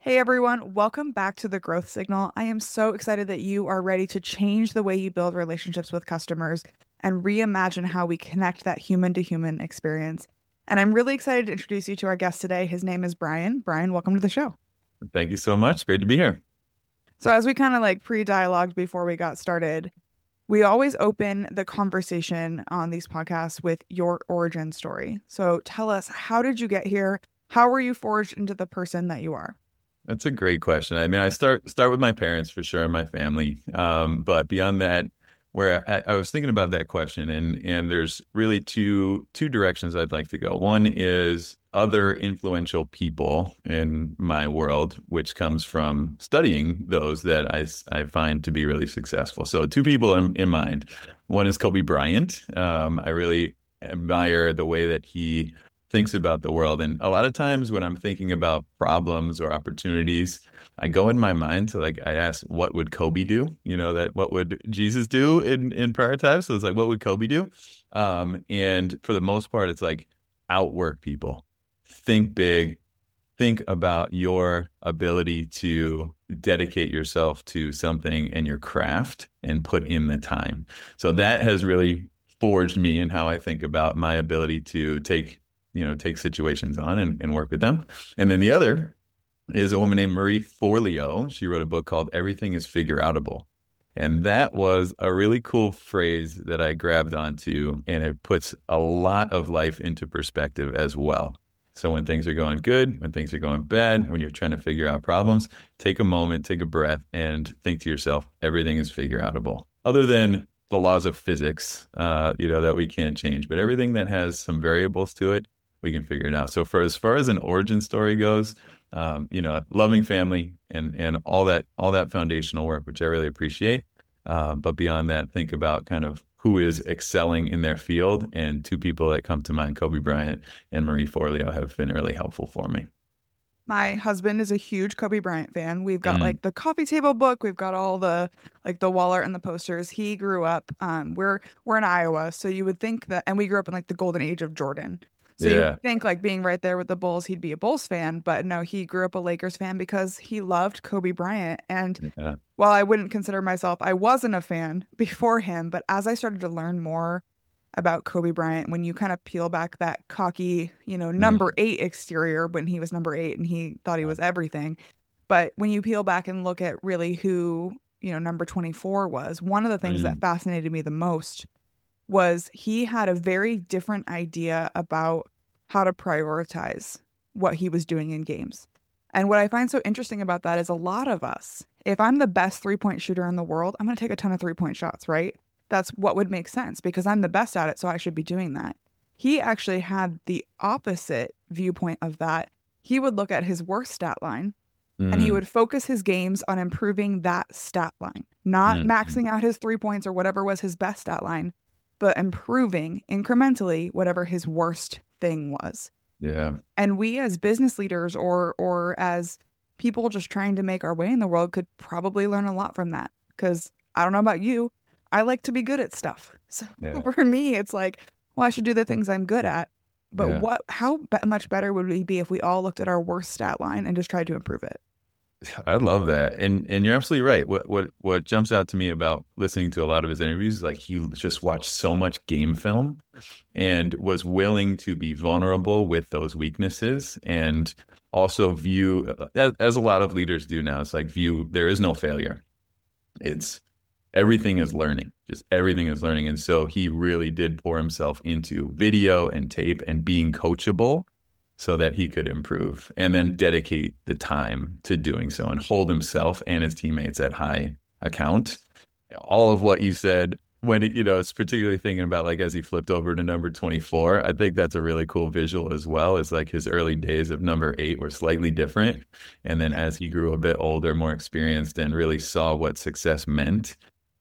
Hey everyone, welcome back to the Growth Signal. I am so excited that you are ready to change the way you build relationships with customers and reimagine how we connect that human to human experience. And I'm really excited to introduce you to our guest today. His name is Brian. Brian, welcome to the show. Thank you so much. Great to be here. So, as we kind of like pre-dialogued before we got started, we always open the conversation on these podcasts with your origin story. So, tell us, how did you get here? How were you forged into the person that you are? That's a great question. I mean, I start with my parents for sure, and my family. But beyond that, where I was thinking about that question, and there's really two directions I'd like to go. One is other influential people in my world, which comes from studying those that I find to be really successful. So two people in mind. One is Kobe Bryant. I really admire the way that he thinks about the world. And a lot of times when I'm thinking about problems or opportunities, I go in my mind to I ask, what would Kobe do? That what would Jesus do in prior times? So it's like, what would Kobe do? And for the most part, it's like outwork people, think big, think about your ability to dedicate yourself to something and your craft and put in the time. So that has really forged me in how I think about my ability to take situations on and work with them. And then the other is a woman named Marie Forleo. She wrote a book called Everything is Figure Outable. And that was a really cool phrase that I grabbed onto, and it puts a lot of life into perspective as well. So when things are going good, when things are going bad, when you're trying to figure out problems, take a moment, take a breath, and think to yourself, everything is figure outable. Other than the laws of physics, that we can't change, but everything that has some variables to it, we can figure it out. So for as far as an origin story goes, loving family and all that foundational work, which I really appreciate. But beyond that, think about kind of who is excelling in their field. And two people that come to mind, Kobe Bryant and Marie Forleo, have been really helpful for me. My husband is a huge Kobe Bryant fan. We've got Mm, like the coffee table book. We've got all the the wall art and the posters. He grew up. We're in Iowa, so you would think that, and we grew up in like the golden age of Jordan. So you yeah. would think like being right there with the Bulls, he'd be a Bulls fan. But no, he grew up a Lakers fan because he loved Kobe Bryant. And Yeah. while I wouldn't consider myself, I wasn't a fan before him. But as I started to learn more about Kobe Bryant, when you kind of peel back that cocky, number Mm, eight exterior when he was number eight and he thought he was everything. But when you peel back and look at really who, number 24 was, one of the things that mm, fascinated me the most was he had a very different idea about how to prioritize what he was doing in games. And what I find so interesting about that is a lot of us, if I'm the best three-point shooter in the world, I'm going to take a ton of three-point shots, right? That's what would make sense because I'm the best at it, so I should be doing that. He actually had the opposite viewpoint of that. He would look at his worst stat line and he mm, would focus his games on improving that stat line, not mm. maxing out his 3 points or whatever was his best stat line, but improving incrementally whatever his worst thing was. Yeah. And we as business leaders or as people just trying to make our way in the world could probably learn a lot from that. Because I don't know about you, I like to be good at stuff. So Yeah. for me, it's like, well, I should do the things I'm good at. But Yeah. much better would we be if we all looked at our worst stat line and just tried to improve it? I love that. And you're absolutely right. What jumps out to me about listening to a lot of his interviews is like he just watched so much game film and was willing to be vulnerable with those weaknesses and also view as a lot of leaders do now. It's like view there is no failure. It's everything is learning. Just everything is learning. And so he really did pour himself into video and tape and being coachable so that he could improve and then dedicate the time to doing so and hold himself and his teammates at high account. All of what you said when it's particularly thinking about like as he flipped over to number 24, I think that's a really cool visual as well. It's like his early days of number 8 were slightly different. And then as he grew a bit older, more experienced and really saw what success meant,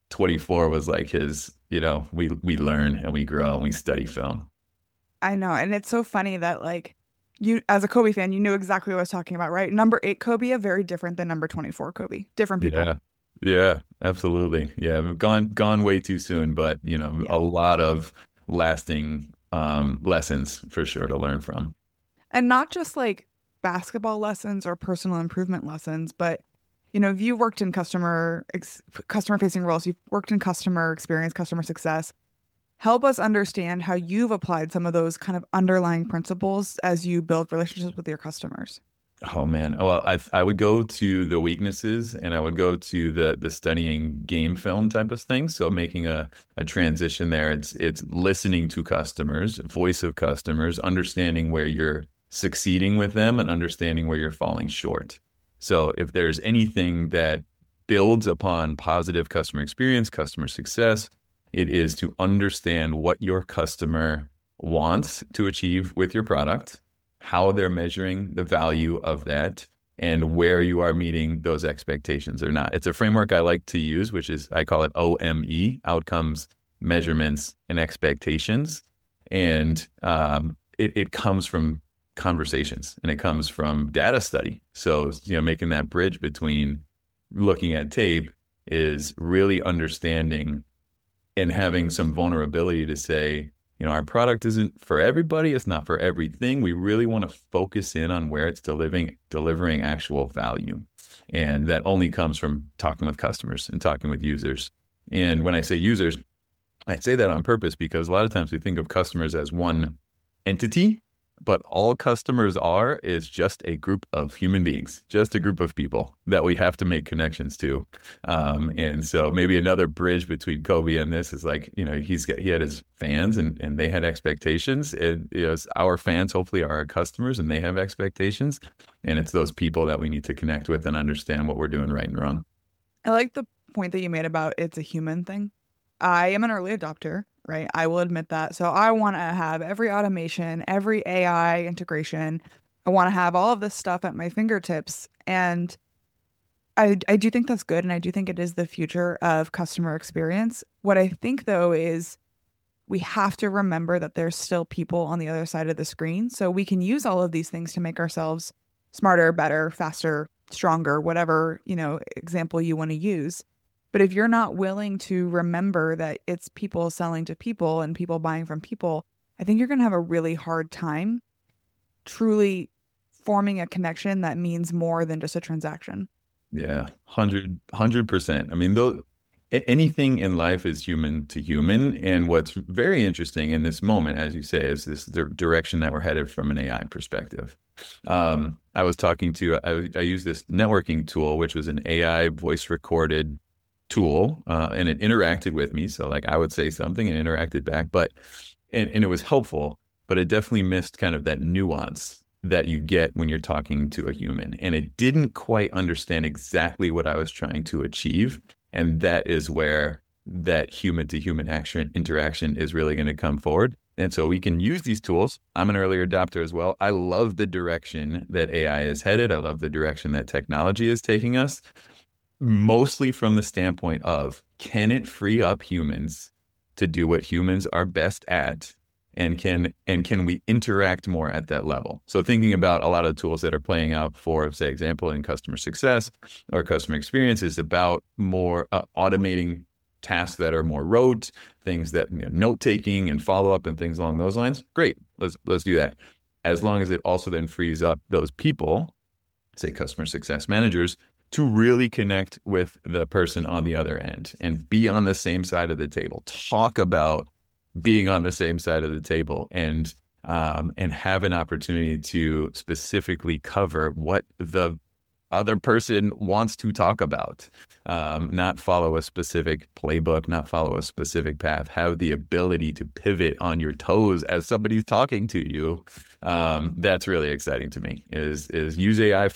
24 was like his, we learn and we grow and we study film. I know. And it's so funny that like you as a Kobe fan, you knew exactly what I was talking about, right? Number eight Kobe, are very different than number 24 Kobe. Different people. Yeah. Yeah, absolutely. Yeah, we've gone way too soon, but Yeah. a lot of lasting lessons for sure to learn from. And not just like basketball lessons or personal improvement lessons, but you know, if you worked in customer facing roles, you've worked in customer experience, customer success, help us understand how you've applied some of those kind of underlying principles as you build relationships with your customers. Oh man. Well, I would go to the weaknesses and I would go to the studying game film type of thing. So making a transition there. It's listening to customers, voice of customers, understanding where you're succeeding with them and understanding where you're falling short. So if there's anything that builds upon positive customer experience, customer success, it is to understand what your customer wants to achieve with your product, how they're measuring the value of that, and where you are meeting those expectations or not. It's a framework I like to use, which is, I call it OME, outcomes, measurements, and expectations. And it comes from conversations and it comes from data study. So, making that bridge between looking at tape is really understanding and having some vulnerability to say, our product isn't for everybody. It's not for everything. We really want to focus in on where it's delivering actual value. And that only comes from talking with customers and talking with users. And when I say users, I say that on purpose because a lot of times we think of customers as one entity, but all customers is just a group of human beings, just a group of people that we have to make connections to. And so maybe another bridge between Kobe and this is like, he had his fans and they had expectations. And our fans hopefully are our customers and they have expectations. And it's those people that we need to connect with and understand what we're doing right and wrong. I like the point that you made about it's a human thing. I am an early adopter, right? I will admit that. So I want to have every automation, every AI integration. I want to have all of this stuff at my fingertips. And I do think that's good. And I do think it is the future of customer experience. What I think, though, is we have to remember that there's still people on the other side of the screen. So we can use all of these things to make ourselves smarter, better, faster, stronger, whatever, example you want to use. But if you're not willing to remember that it's people selling to people and people buying from people, I think you're going to have a really hard time truly forming a connection that means more than just a transaction. Yeah, 100%. I mean, anything in life is human to human. And what's very interesting in this moment, as you say, is this direction that we're headed from an AI perspective. I was talking to, I use this networking tool, which was an AI voice recorded tool, and it interacted with me. So like I would say something and interacted back, and it was helpful, but it definitely missed kind of that nuance that you get when you're talking to a human. And it didn't quite understand exactly what I was trying to achieve. And that is where that human to human interaction is really going to come forward. And so we can use these tools. I'm an early adopter as well. I love the direction that AI is headed. I love the direction that technology is taking us, mostly from the standpoint of, can it free up humans to do what humans are best at? And can we interact more at that level? So thinking about a lot of the tools that are playing out for, say, example, in customer success or customer experience is about more automating tasks that are more rote, things that, note taking and follow up and things along those lines. Great, let's do that. As long as it also then frees up those people, say customer success managers, to really connect with the person on the other end and be on the same side of the table. Talk about being on the same side of the table and have an opportunity to specifically cover what the other person wants to talk about, not follow a specific playbook, not follow a specific path, have the ability to pivot on your toes as somebody's talking to you. That's really exciting to me, is use AI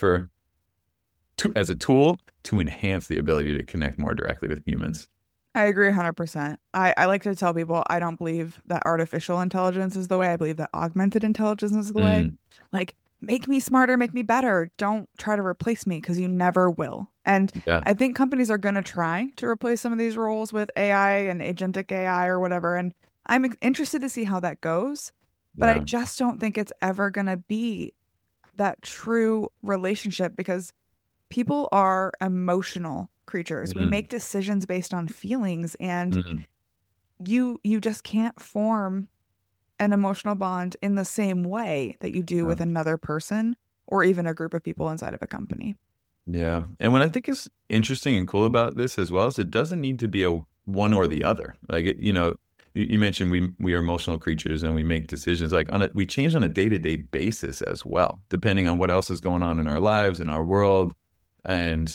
as a tool to enhance the ability to connect more directly with humans. I agree 100%. I like to tell people I don't believe that artificial intelligence is the way. I believe that augmented intelligence is the way. Like, make me smarter, make me better. Don't try to replace me, because you never will. And Yeah. I think companies are going to try to replace some of these roles with AI and agentic AI or whatever. And I'm interested to see how that goes. But I Yeah. just don't think it's ever going to be that true relationship, because people are emotional creatures. We make decisions based on feelings, and you just can't form an emotional bond in the same way that you do with another person or even a group of people inside of a company. Yeah. And what I think is interesting and cool about this as well is it doesn't need to be a one or the other. Like, you mentioned we are emotional creatures and we make decisions like we change on a day-to-day basis as well, depending on what else is going on in our lives, in our world. And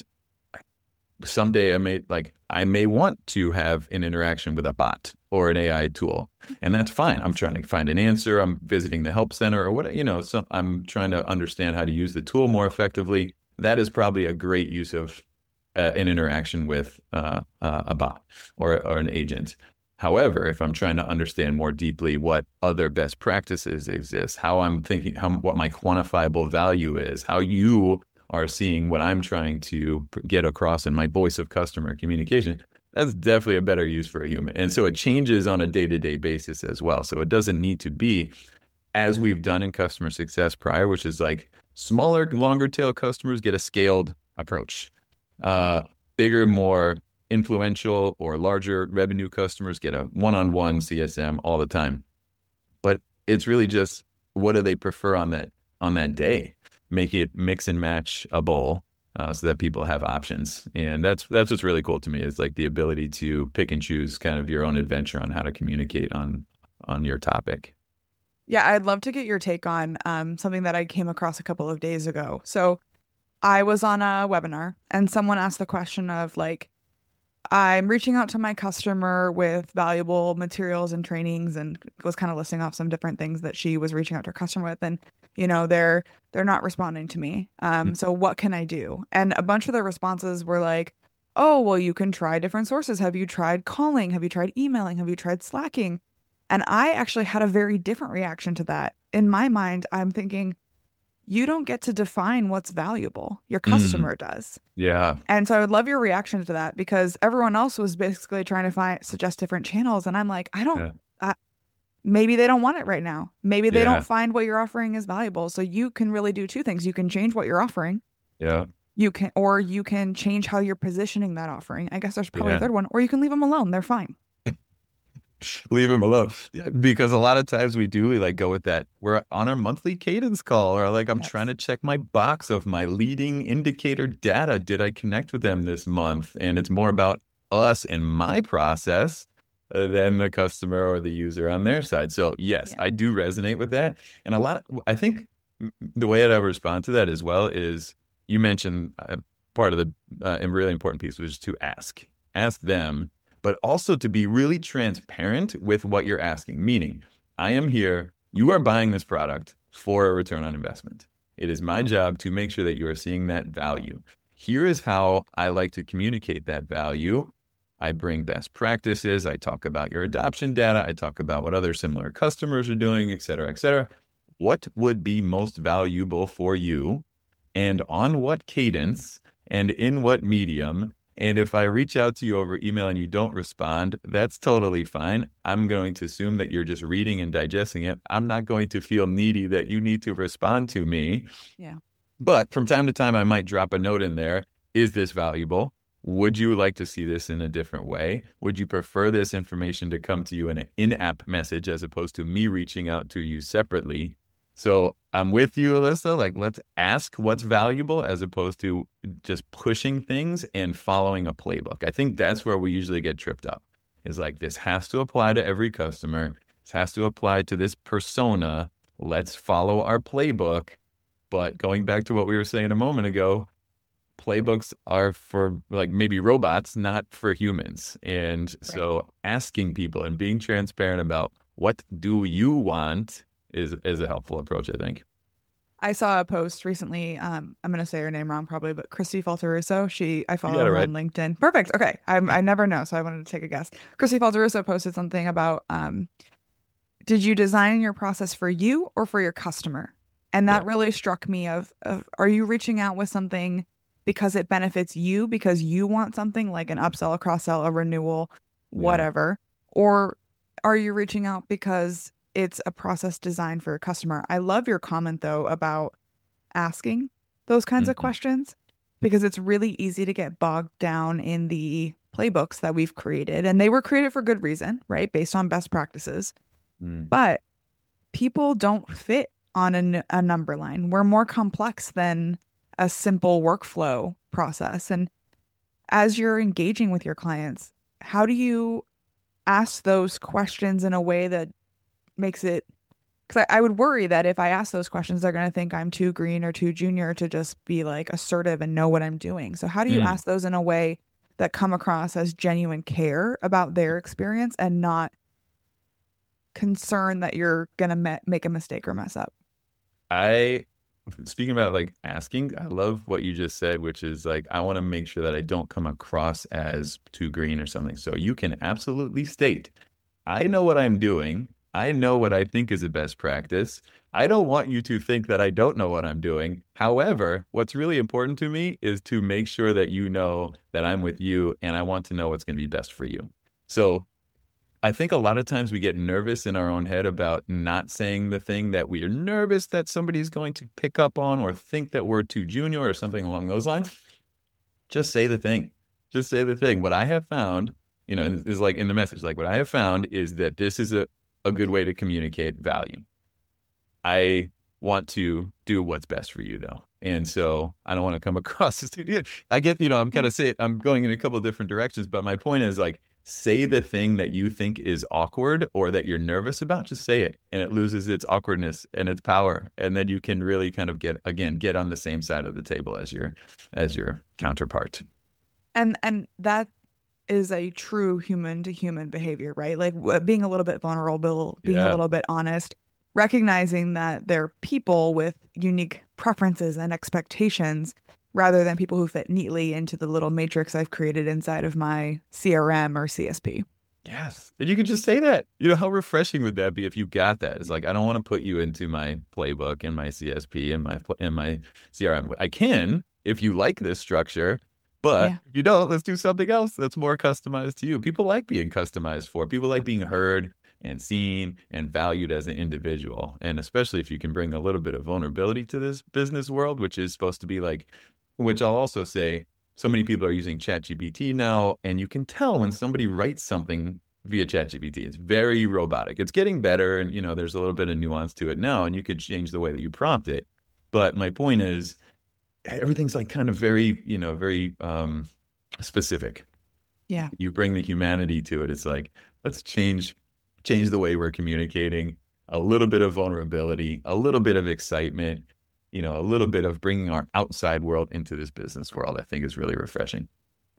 someday I may want to have an interaction with a bot or an AI tool, and that's fine. I'm trying to find an answer. I'm visiting the help center or what, so I'm trying to understand how to use the tool more effectively. That is probably a great use of an interaction with a bot or an agent. However, if I'm trying to understand more deeply what other best practices exist, how I'm thinking, what my quantifiable value is, how you are seeing what I'm trying to get across in my voice of customer communication, that's definitely a better use for a human. And so it changes on a day-to-day basis as well. So it doesn't need to be as we've done in customer success prior, which is like smaller, longer tail customers get a scaled approach. Bigger, more influential or larger revenue customers get a one-on-one CSM all the time. But it's really just what do they prefer on that day? Make it mix and match a bowl so that people have options. And that's what's really cool to me is like the ability to pick and choose kind of your own adventure on how to communicate on your topic. Yeah, I'd love to get your take on something that I came across a couple of days ago. So I was on a webinar and someone asked the question of like, I'm reaching out to my customer with valuable materials and trainings and was kind of listing off some different things that she was reaching out to her customer with. And, they're not responding to me. So what can I do? And a bunch of the responses were like, oh, well, you can try different sources. Have you tried calling? Have you tried emailing? Have you tried Slacking? And I actually had a very different reaction to that. In my mind, I'm thinking, you don't get to define what's valuable. Your customer does. Yeah. And so I would love your reaction to that because everyone else was basically trying to suggest different channels. And I'm like, maybe they don't want it right now. Maybe they don't find what you're offering is valuable. So you can really do two things. You can change what you're offering. Yeah. You can change how you're positioning that offering. I guess there's probably a third one, or you can leave them alone. They're fine. Leave him alone. Because a lot of times we like go with that. We're on our monthly cadence call or like I'm trying to check my box of my leading indicator data. Did I connect with them this month? And it's more about us and my process than the customer or the user on their side. So yes, I do resonate with that. And I think the way that I would respond to that as well is you mentioned part of the really important piece was to ask them, but also to be really transparent with what you're asking. Meaning, I am here, you are buying this product for a return on investment. It is my job to make sure that you are seeing that value. Here is how I like to communicate that value. I bring best practices. I talk about your adoption data. I talk about what other similar customers are doing, et cetera, et cetera. What would be most valuable for you and on what cadence and in what medium? And if I reach out to you over email and you don't respond, that's totally fine. I'm going to assume that you're just reading and digesting it. I'm not going to feel needy that you need to respond to me. Yeah. But from time to time, I might drop a note in there. Is this valuable? Would you like to see this in a different way? Would you prefer this information to come to you in an in-app message as opposed to me reaching out to you separately? So I'm with you, Alyssa. Like, let's ask what's valuable as opposed to just pushing things and following a playbook. I think that's where we usually get tripped up. Is like, this has to apply to every customer. This has to apply to this persona. Let's follow our playbook. But going back to what we were saying a moment ago, playbooks are for like maybe robots, not for humans. And so asking people and being transparent about what do you want is a helpful approach, I think. I saw a post recently. I'm going to say her name wrong probably, but Christy Falteruso. I follow her on LinkedIn. Perfect. Okay. I never know. So I wanted to take a guess. Christy Falteruso posted something about, did you design your process for you or for your customer? And that really struck me of, are you reaching out with something because it benefits you, because you want something like an upsell, a cross-sell, a renewal, whatever? Or are you reaching out because it's a process designed for a customer? I love your comment though about asking those kinds of questions, because it's really easy to get bogged down in the playbooks that we've created, and they were created for good reason, right? Based on best practices. But people don't fit on a number line. We're more complex than a simple workflow process. And as you're engaging with your clients, how do you ask those questions in a way that makes it, because I would worry that if I ask those questions, they're going to think I'm too green or too junior to just be like assertive and know what I'm doing. So how do you Mm. ask those in a way that come across as genuine care about their experience and not concern that you're going to make a mistake or mess up? I, speaking about like asking, I love what you just said, which is like, I want to make sure that I don't come across as too green or something. So you can absolutely state, I know what I'm doing. I know what I think is the best practice. I don't want you to think that I don't know what I'm doing. However, what's really important to me is to make sure that you know that I'm with you and I want to know what's going to be best for you. So I think a lot of times we get nervous in our own head about not saying the thing that we are nervous that somebody's going to pick up on or think that we're too junior or something along those lines. Just say the thing. Just say the thing. What I have found, is like in the message, like what I have found is that this is a good way to communicate value. I want to do what's best for you though. And so I don't want to come across as too, I get, I'm kind of I'm going in a couple of different directions, but my point is like, say the thing that you think is awkward or that you're nervous about, just say it and it loses its awkwardness and its power. And then you can really kind of get on the same side of the table as your counterpart. And that is a true human to human behavior, right? Like being a little bit vulnerable, being a Yeah. little bit honest, recognizing that they're people with unique preferences and expectations rather than people who fit neatly into the little matrix I've created inside of my CRM or CSP. Yes. And you can just say that. How refreshing would that be if you got that? It's like, I don't want to put you into my playbook and my CSP and my CRM. I can if you like this structure, but Yeah. if you don't, let's do something else that's more customized to you. People like being customized for. People like being heard and seen and valued as an individual. And especially if you can bring a little bit of vulnerability to this business world, which is supposed to be like, which I'll also say, so many people are using ChatGPT now, and you can tell when somebody writes something via ChatGPT. It's very robotic. It's getting better, and there's a little bit of nuance to it now, and you could change the way that you prompt it. But my point is, everything's like kind of very, very specific. Yeah. You bring the humanity to it. It's like, let's change the way we're communicating, a little bit of vulnerability, a little bit of excitement, a little bit of bringing our outside world into this business world, I think is really refreshing.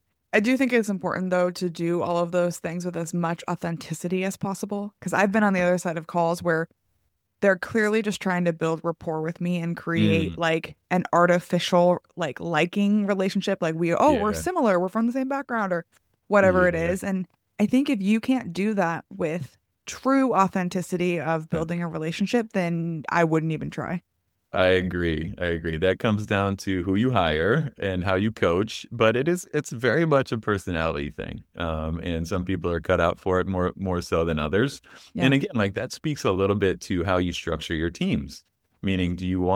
I do think it's important though to do all of those things with as much authenticity as possible. Because I've been on the other side of calls where they're clearly just trying to build rapport with me and create Mm, like an artificial like liking relationship. Like we're yeah, similar, we're from the same background or whatever it yeah. is. And I think if you can't do that with true authenticity of Huh. building a relationship, then I wouldn't even try. I agree. I agree. That comes down to who you hire and how you coach, but it's very much a personality thing. And some people are cut out for it more so than others. Yeah. And again, like that speaks a little bit to how you structure your teams. Meaning,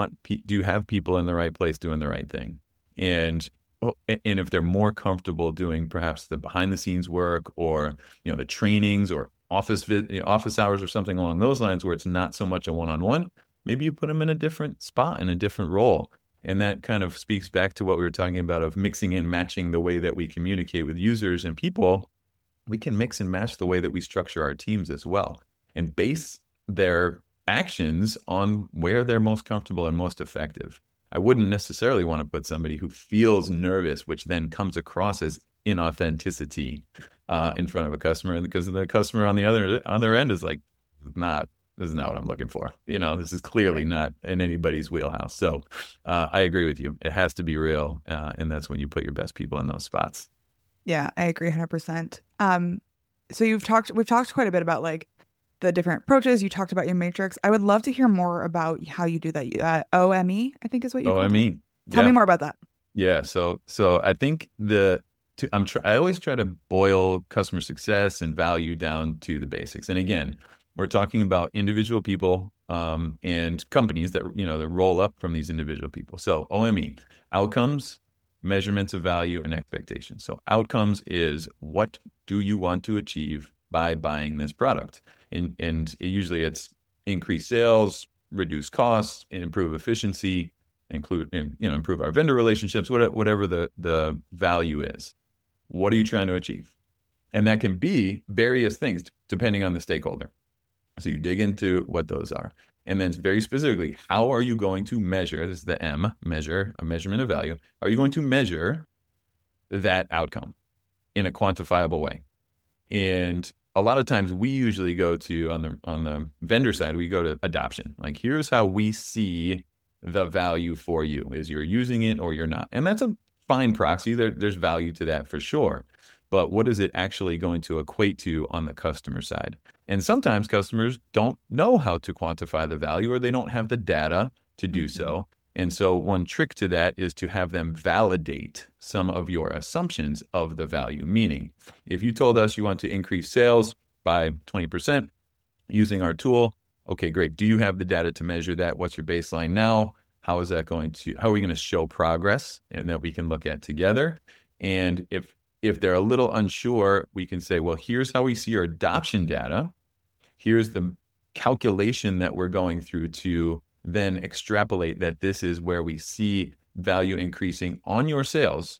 do you have people in the right place doing the right thing? And and if they're more comfortable doing perhaps the behind the scenes work or the trainings or office hours or something along those lines where it's not so much a one-on-one, maybe you put them in a different spot, in a different role. And that kind of speaks back to what we were talking about of mixing and matching the way that we communicate with users and people. We can mix and match the way that we structure our teams as well and base their actions on where they're most comfortable and most effective. I wouldn't necessarily want to put somebody who feels nervous, which then comes across as inauthenticity in front of a customer, because the customer on the other end is like, not this is not what I'm looking for. This is clearly Right. not in anybody's wheelhouse. So I agree with you. It has to be real. And that's when you put your best people in those spots. Yeah, I agree 100%. So we've talked quite a bit about like the different approaches. You talked about your matrix. I would love to hear more about how you do that. OME, I think is what you Oh, I called it. mean, Tell me yeah. more about that. Yeah. So I think I always try to boil customer success and value down to the basics. And again, we're talking about individual people and companies that that roll up from these individual people. So OME, outcomes, measurements of value, and expectations. So outcomes is, what do you want to achieve by buying this product? And usually it's increased sales, reduce costs and improve efficiency, improve our vendor relationships, whatever the value is. What are you trying to achieve? And that can be various things depending on the stakeholder. So you dig into what those are. And then very specifically, how are you going to measure? This is the M, measure, a measurement of value. Are you going to measure that outcome in a quantifiable way? And a lot of times we usually go to, on the vendor side, we go to adoption. Like, here's how we see the value for you, is you're using it or you're not. And that's a fine proxy. There's value to that for sure. But what is it actually going to equate to on the customer side? And sometimes customers don't know how to quantify the value, or they don't have the data to do so. And so one trick to that is to have them validate some of your assumptions of the value. Meaning, if you told us you want to increase sales by 20% using our tool, okay, great. Do you have the data to measure that? What's your baseline now? How are we going to show progress and that we can look at together? And if they're a little unsure, we can say, well, here's how we see your adoption data. Here's the calculation that we're going through to then extrapolate that this is where we see value increasing on your sales.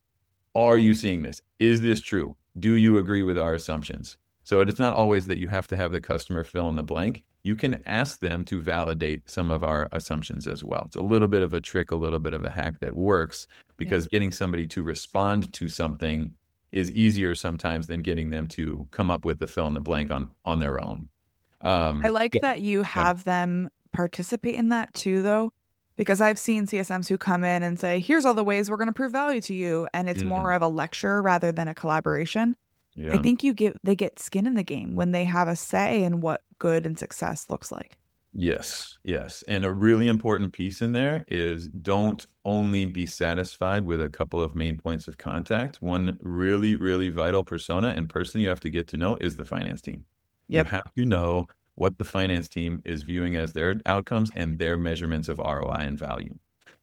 Are you seeing this? Is this true? Do you agree with our assumptions? So it's not always that you have to have the customer fill in the blank. You can ask them to validate some of our assumptions as well. It's a little bit of a trick, a little bit of a hack that works, because getting somebody to respond to something is easier sometimes than getting them to come up with the fill in the blank on their own. I like that you have them participate in that too, though, because I've seen CSMs who come in and say, here's all the ways we're going to prove value to you. And it's more of a lecture rather than a collaboration. I think they get skin in the game when they have a say in what good and success looks like. Yes. And a really important piece in there is, don't only be satisfied with a couple of main points of contact. One really, really vital persona and person you have to get to know is the finance team. You have to know what the finance team is viewing as their outcomes and their measurements of ROI and value.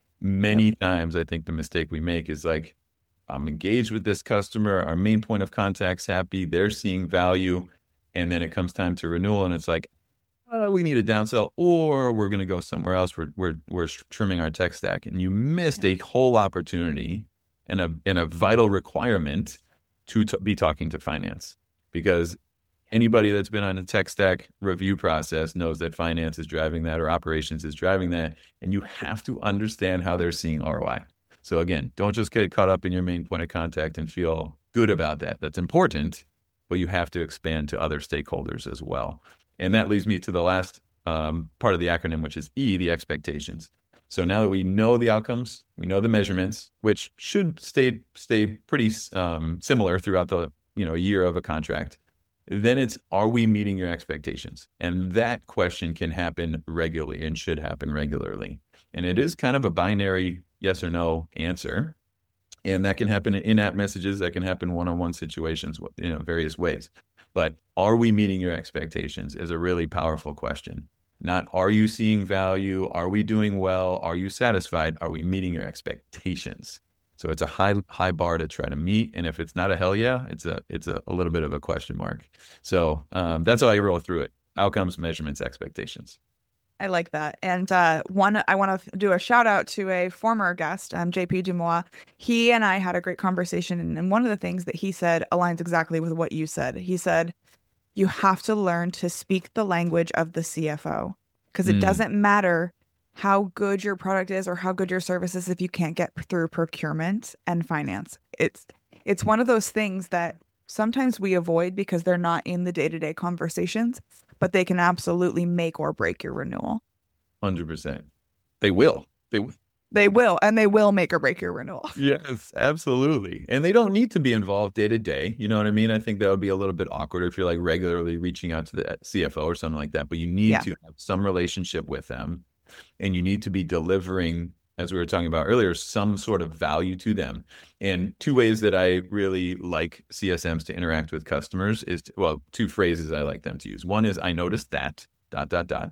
Many times, I think the mistake we make is like, I'm engaged with this customer, our main point of contact's happy, they're seeing value, and then it comes time to renewal, and it's like, we need a downsell, or we're going to go somewhere else. We're trimming our tech stack, and you missed a whole opportunity and a vital requirement to be talking to finance, because anybody that's been on a tech stack review process knows that finance is driving that, or operations is driving that, and you have to understand how they're seeing ROI. So again, don't just get caught up in your main point of contact and feel good about that. That's important, but you have to expand to other stakeholders as well. And that leads me to the last part of the acronym, which is E, the expectations. So now that we know the outcomes, we know the measurements, which should stay pretty similar throughout the year of a contract. Then it's, are we meeting your expectations? And that question can happen regularly and should happen regularly. And it is kind of a binary yes or no answer. And that can happen in in-app messages, that can happen one-on-one situations, various ways. But are we meeting your expectations is a really powerful question. Not, are you seeing value? Are we doing well? Are you satisfied? Are we meeting your expectations? So it's a high bar to try to meet. And if it's not a hell yeah, it's a little bit of a question mark. So that's how I roll through it. Outcomes, measurements, expectations. I like that. And I want to do a shout out to a former guest, JP Dumois. He and I had a great conversation. And one of the things that he said aligns exactly with what you said. He said, you have to learn to speak the language of the CFO, because it doesn't matter how good your product is or how good your service is if you can't get through procurement and finance. It's one of those things that sometimes we avoid because they're not in the day-to-day conversations, but they can absolutely make or break your renewal. 100%. They will. They will, and they will make or break your renewal. Yes, absolutely. And they don't need to be involved day to day. You know what I mean? I think that would be a little bit awkward if you're like regularly reaching out to the CFO or something like that. But you need to have some relationship with them, and you need to be delivering, as we were talking about earlier, some sort of value to them. And two ways that I really like CSMs to interact with customers is, two phrases I like them to use. One is, I noticed that, ... And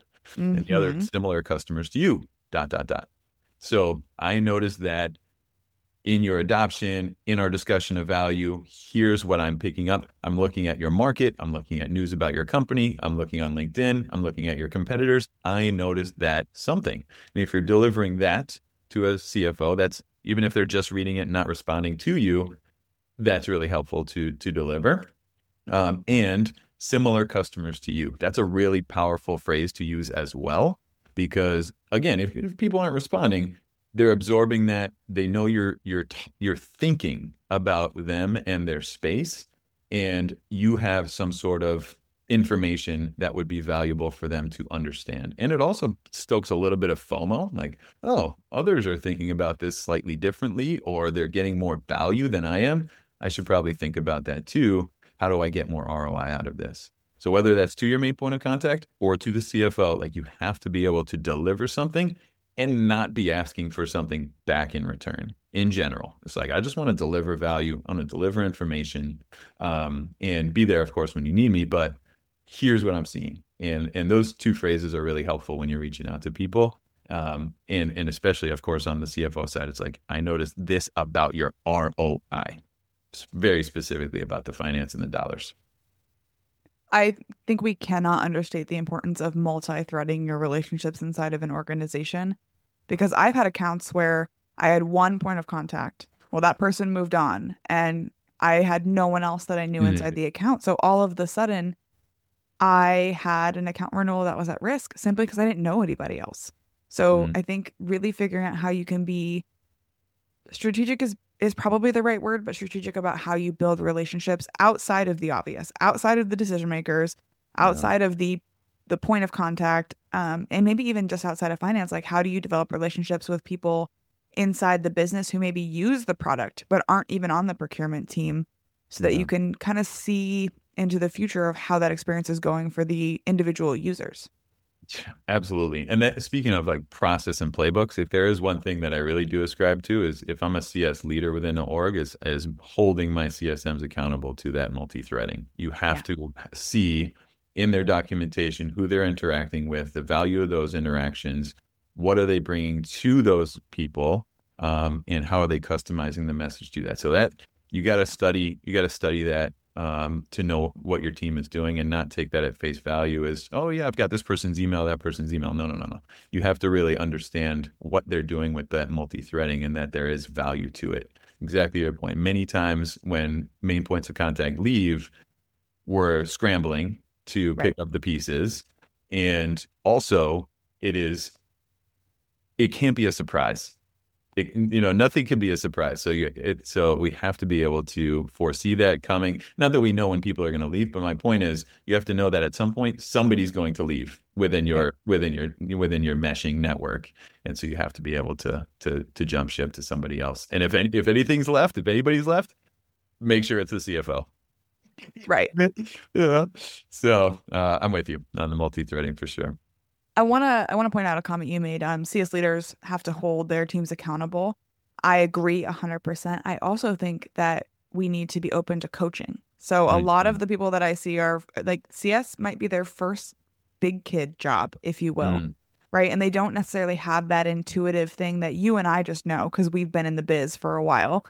the other, similar customers to you, ... So I noticed that in your adoption, in our discussion of value, here's what I'm picking up. I'm looking at your market. I'm looking at news about your company. I'm looking on LinkedIn. I'm looking at your competitors. I noticed that something. And if you're delivering that to a CFO, that's even if they're just reading it and not responding to you, that's really helpful to deliver. And similar customers to you. That's a really powerful phrase to use as well, because again, if people aren't responding, they're absorbing that. They know you're thinking about them and their space, and you have some sort of information that would be valuable for them to understand. And it also stokes a little bit of FOMO, like, oh, others are thinking about this slightly differently, or they're getting more value than I am. I should probably think about that too. How do I get more ROI out of this? So whether that's to your main point of contact or to the CFO, like, you have to be able to deliver something and not be asking for something back in return. In general, it's like, I just want to deliver value. I want to deliver information, and be there, of course, when you need me. But here's what I'm seeing, and those two phrases are really helpful when you're reaching out to people, and especially, of course, on the CFO side. It's like, I noticed this about your ROI, very specifically about the finance and the dollars. I think we cannot understate the importance of multi-threading your relationships inside of an organization, because I've had accounts where I had one point of contact. Well, that person moved on and I had no one else that I knew inside the account. So all of the sudden, I had an account renewal that was at risk simply because I didn't know anybody else. So I think really figuring out how you can be strategic is probably the right word, but strategic about how you build relationships outside of the obvious, outside of the decision makers, outside of the point of contact, and maybe even just outside of finance. Like, how do you develop relationships with people inside the business who maybe use the product but aren't even on the procurement team, so that you can kind of see into the future of how that experience is going for the individual users? Absolutely. And that, speaking of like process and playbooks, if there is one thing that I really do ascribe to, is if I'm a CS leader within an org, is holding my CSMs accountable to that multi-threading. You have to see in their documentation who they're interacting with, the value of those interactions, what are they bringing to those people, and how are they customizing the message to that. So that you got to study that, to know what your team is doing, and not take that at face value as, oh yeah, I've got this person's email, that person's email. No. You have to really understand what they're doing with that multi-threading, and that there is value to it. Exactly your point. Many times when main points of contact leave, we're scrambling to pick up the pieces. And also it can't be a surprise. Nothing can be a surprise. So we have to be able to foresee that coming. Not that we know when people are going to leave, but my point is, you have to know that at some point somebody's going to leave within your meshing network, and so you have to be able to jump ship to somebody else. And if anybody's left, make sure it's the CFO. Right. Yeah. So I'm with you on the multi-threading for sure. I want to point out a comment you made. CS leaders have to hold their teams accountable. I agree 100%. I also think that we need to be open to coaching. So a lot of the people that I see are like, CS might be their first big kid job, if you will, right? And they don't necessarily have that intuitive thing that you and I just know because we've been in the biz for a while.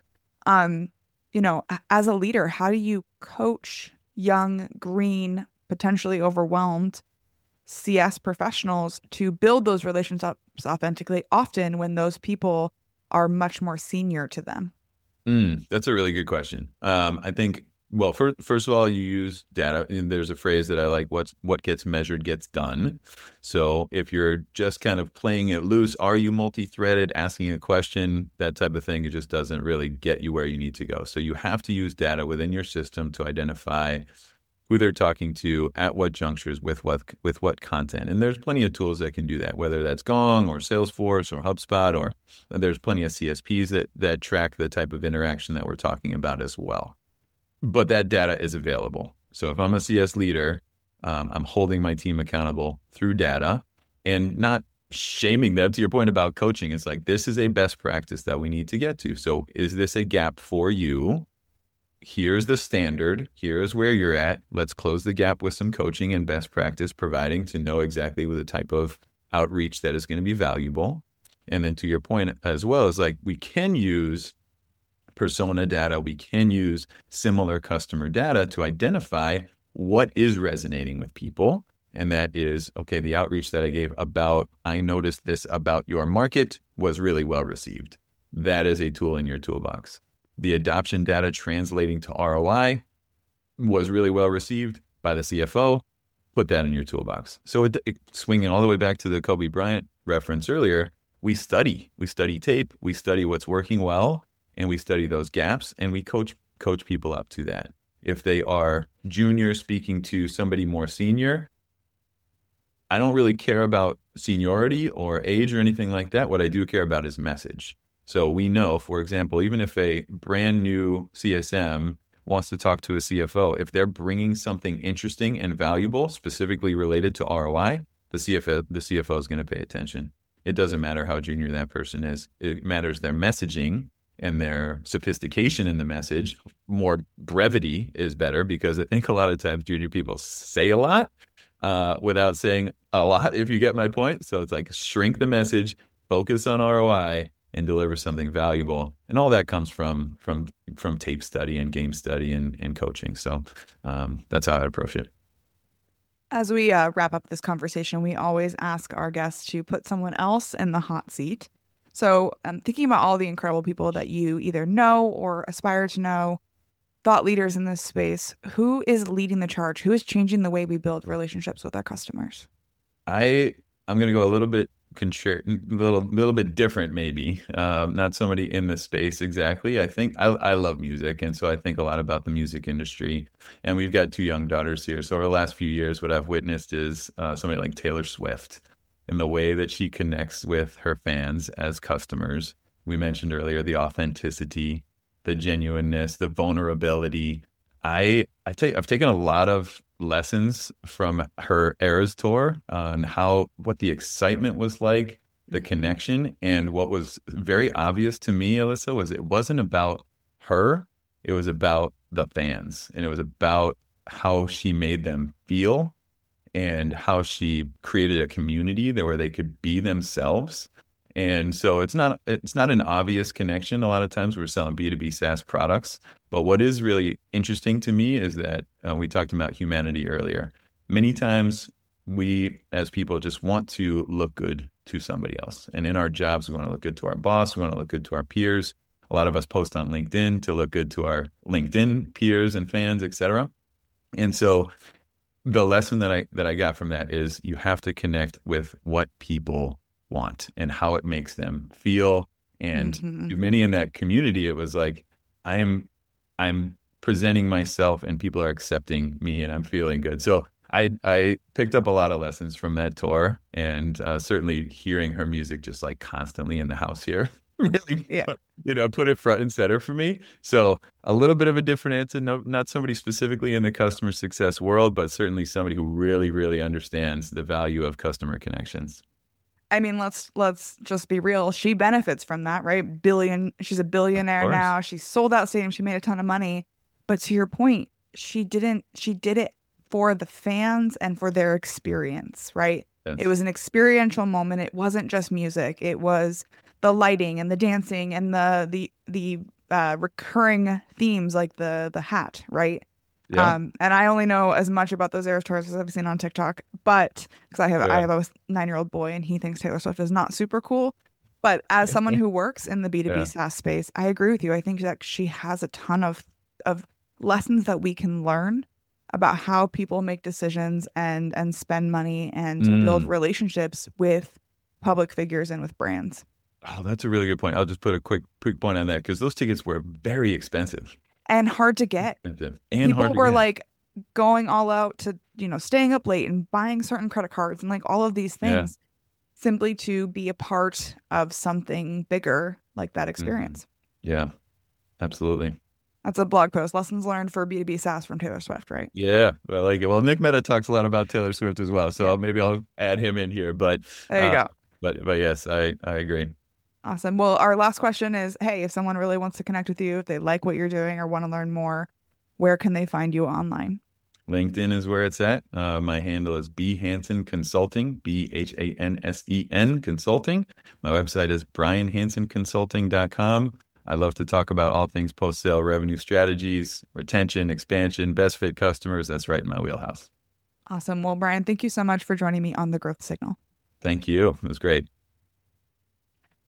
As a leader, how do you coach young, green, potentially overwhelmed CS professionals to build those relationships authentically, often when those people are much more senior to them? That's a really good question. I think, well, first of all, you use data, and there's a phrase that I like: what gets measured gets done. So if you're just kind of playing it loose, are you multi-threaded, asking a question, that type of thing, it just doesn't really get you where you need to go. So you have to use data within your system to identify who they're talking to, at what junctures, with what content. And there's plenty of tools that can do that, whether that's Gong or Salesforce or HubSpot, or there's plenty of CSPs that track the type of interaction that we're talking about as well. But that data is available. So if I'm a CS leader, I'm holding my team accountable through data, and not shaming them. To your point about coaching, it's like, this is a best practice that we need to get to. So is this a gap for you? Here's the standard. Here's where you're at. Let's close the gap with some coaching and best practice providing, to know exactly the type of outreach that is going to be valuable. And then to your point as well, is like, we can use persona data. We can use similar customer data to identify what is resonating with people. And that is, okay, the outreach that I gave about, I noticed this about your market was really well received. That is a tool in your toolbox. The adoption data translating to ROI was really well received by the CFO. Put that in your toolbox. So swinging all the way back to the Kobe Bryant reference earlier, we study tape, we study what's working well, and we study those gaps, and we coach people up to that. If they are junior speaking to somebody more senior, I don't really care about seniority or age or anything like that. What I do care about is message. So we know, for example, even if a brand new CSM wants to talk to a CFO, if they're bringing something interesting and valuable, specifically related to ROI, the CFO is going to pay attention. It doesn't matter how junior that person is. It matters their messaging and their sophistication in the message. More brevity is better, because I think a lot of times junior people say a lot without saying a lot, if you get my point. So it's like shrink the message, focus on ROI, and deliver something valuable. And all that comes from tape study and game study and coaching. So that's how I approach it. As we wrap up this conversation, we always ask our guests to put someone else in the hot seat. So thinking about all the incredible people that you either know or aspire to know, thought leaders in this space, who is leading the charge? Who is changing the way we build relationships with our customers? I'm going to go a little bit little bit different, maybe. Not somebody in the space exactly. I think I love music, and so I think a lot about the music industry. And we've got 2 young daughters here. So over the last few years, what I've witnessed is somebody like Taylor Swift, and the way that she connects with her fans as customers. We mentioned earlier the authenticity, the genuineness, the vulnerability. I've taken a lot of lessons from her Eras tour on what the excitement was like, the connection, and what was very obvious to me, Alyssa, was it wasn't about her, it was about the fans, and it was about how she made them feel and how she created a community there where they could be themselves. And so it's not an obvious connection. A lot of times we're selling B2B SaaS products. But what is really interesting to me is that we talked about humanity earlier. Many times we, as people, just want to look good to somebody else. And in our jobs, we want to look good to our boss. We want to look good to our peers. A lot of us post on LinkedIn to look good to our LinkedIn peers and fans, et cetera. And so the lesson that I got from that is you have to connect with what people want and how it makes them feel. And to many in that community, it was like, I'm presenting myself and people are accepting me and I'm feeling good. So I picked up a lot of lessons from that tour, and certainly hearing her music just like constantly in the house here really, put it front and center for me. So a little bit of a different answer, not somebody specifically in the customer success world, but certainly somebody who really, really understands the value of customer connections. I mean, let's just be real. She benefits from that, right? She's a billionaire now. She sold out stadium. She made a ton of money. But to your point, she did it for the fans and for their experience, right? Yes. It was an experiential moment. It wasn't just music. It was the lighting and the dancing and the recurring themes like the hat, right? Yeah. And I only know as much about those Eras tours as I've seen on TikTok, but because I have a 9-year-old boy and he thinks Taylor Swift is not super cool. But as someone who works in the B2B SaaS space, I agree with you. I think that she has a ton of lessons that we can learn about how people make decisions and spend money and build relationships with public figures and with brands. Oh, that's a really good point. I'll just put a quick point on that, because those tickets were very expensive. And hard to get. People were like going all out to, staying up late and buying certain credit cards and like all of these things simply to be a part of something bigger like that experience. Yeah, absolutely. That's a blog post, lessons learned for B2B SaaS from Taylor Swift, right? Yeah, I like it. Well, Nick Mehta talks a lot about Taylor Swift as well, so maybe I'll add him in here. But there you go. But yes, I agree. Awesome. Well, our last question is, hey, if someone really wants to connect with you, if they like what you're doing or want to learn more, where can they find you online? LinkedIn is where it's at. My handle is B Hansen Consulting, BHANSEN Consulting. My website is brianhansenconsulting.com. I love to talk about all things post-sale revenue strategies, retention, expansion, best fit customers. That's right in my wheelhouse. Awesome. Well, Brian, thank you so much for joining me on the Growth Signal. Thank you. It was great.